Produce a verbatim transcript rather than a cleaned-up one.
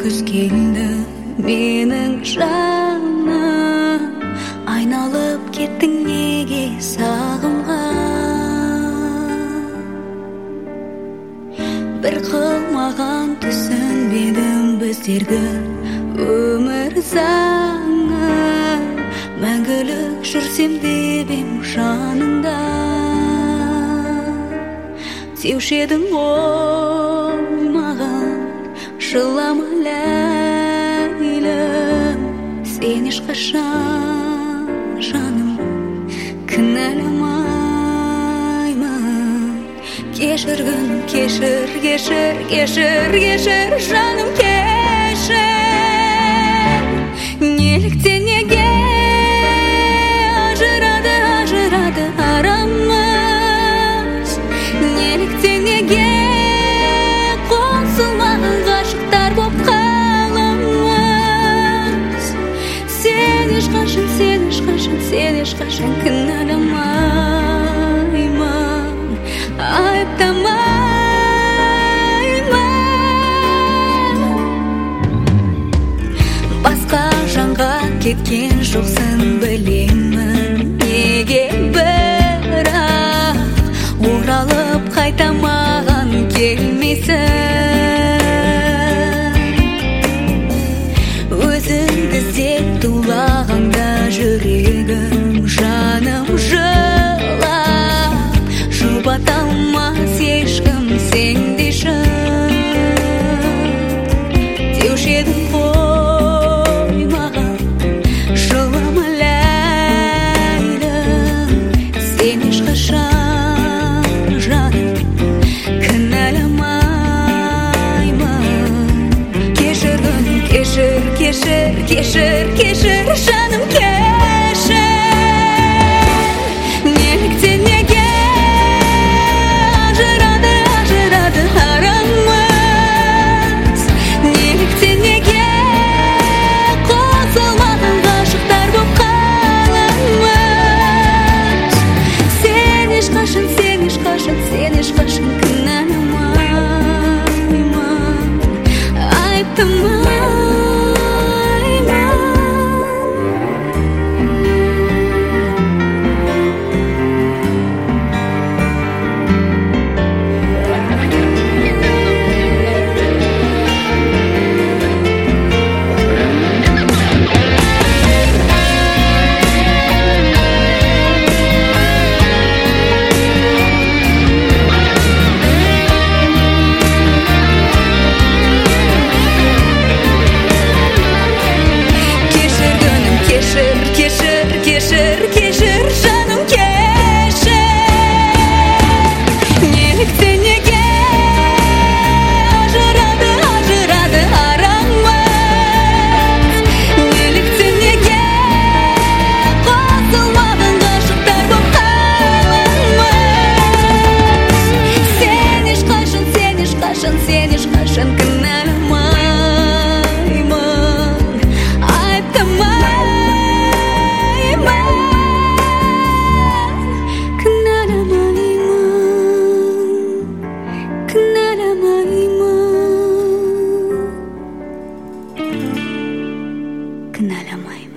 күз келді менің жаным, айналып кеттің неге сағымға. Бір қылмаған түсінбедім біздерді өмір заңы, мәңгілік жүрсем деп ем жаныңда. Сеуші едің ғой маған, жылама ләйлім, сен ешқашан жаным кінәламаймын. Кешір күнім, кешір, кешір, кешір, кешір жаным, кешір. Неліктен неге ажырады, ажырады арамыз? Неліктен неге қосылмаған ғашықтар боп қаламыз? Сен ешқашан, сен ешқашан, сен ешқашан кінәламаймын, айыптамаймын. Басқа жанға кеткен жоқсың білемін, неге бірақ оралып қайта маған келмейсің? Өзіңді іздеп тулағанда жүрегім жаным жылап, жұбата алмас ешкім сендей шын. Деуші едің ғой маған, жылама ләйлім, сен ешқашан жаным кінәламаймын. Кешір күнім, кешір, кешір, кешір, кешір жаным, кешір. Неліктен неге ажырады, ажырады арамыз? Неліктен неге қосылмаған ғашықтар боп қаламыз? Сен ешқашан, сен ешқашан, сен ешқашан кінәламаймын, айыптамаймын. Кешір, кешір жаным, кешір. Неліктен неге ажырады, ажырады арамыз? Неліктен неге қосылмаған ғашықтар боп қаламыз? Сен ешқашан, сен ешқашан, сен ешқашан кінәламаймын, айыптамаймын. Kınalamayım.